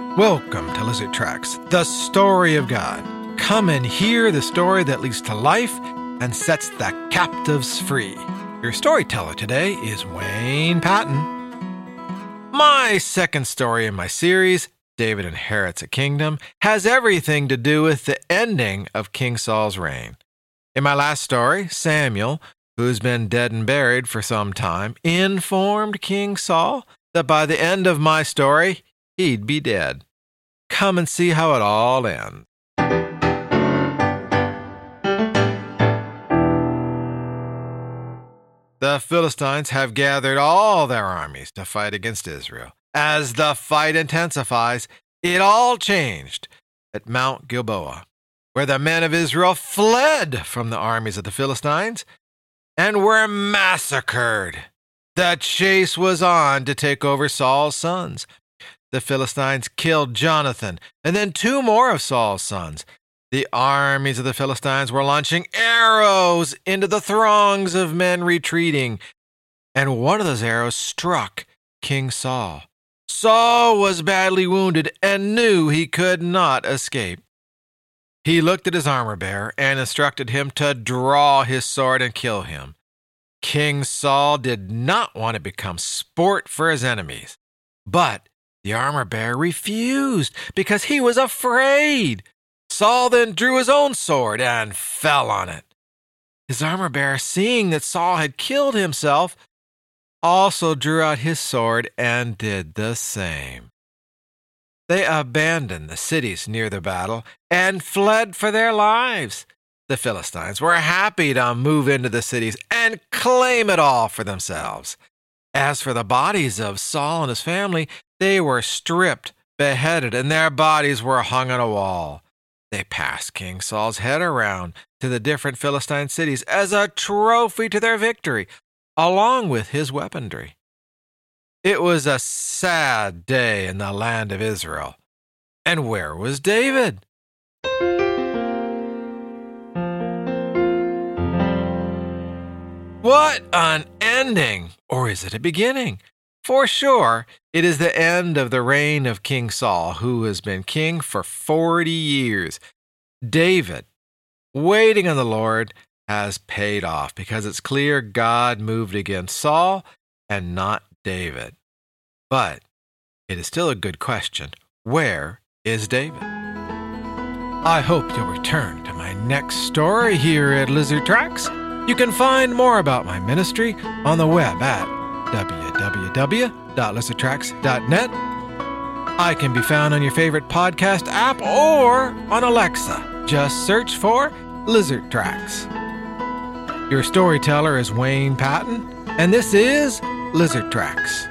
Welcome to Lizard Tracks, the story of God. Come and hear the story that leads to life and sets the captives free. Your storyteller today is Wayne Patton. My second story in my series, David Inherits a Kingdom, has everything to do with the ending of King Saul's reign. In my last story, Samuel, who's been dead and buried for some time, informed King Saul that by the end of my story, he'd be dead. Come and see how it all ends. The Philistines have gathered all their armies to fight against Israel. As the fight intensifies, it all changed at Mount Gilboa, where the men of Israel fled from the armies of the Philistines and were massacred. The chase was on to take over Saul's sons. The Philistines killed Jonathan and then two more of Saul's sons. The armies of the Philistines were launching arrows into the throngs of men retreating, and one of those arrows struck King Saul. Saul was badly wounded and knew he could not escape. He looked at his armor-bearer and instructed him to draw his sword and kill him. King Saul did not want to become sport for his enemies, but the armor-bearer refused because he was afraid. Saul then drew his own sword and fell on it. His armor-bearer, seeing that Saul had killed himself, also drew out his sword and did the same. They abandoned the cities near the battle and fled for their lives. The Philistines were happy to move into the cities and claim it all for themselves. As for the bodies of Saul and his family, they were stripped, beheaded, and their bodies were hung on a wall. They passed King Saul's head around to the different Philistine cities as a trophy to their victory, along with his weaponry. It was a sad day in the land of Israel. And where was David? What an ending! Or is it a beginning? For sure, it is the end of the reign of King Saul, who has been king for 40 years. David, waiting on the Lord, has paid off because it's clear God moved against Saul and not David. But it is still a good question. Where is David? I hope you'll return to my next story here at Lizard Tracks. You can find more about my ministry on the web at www.lizardtracks.net. I can be found on your favorite podcast app or on Alexa. Just search for Lizard Tracks. Your storyteller is Wayne Patton, and this is Lizard Tracks.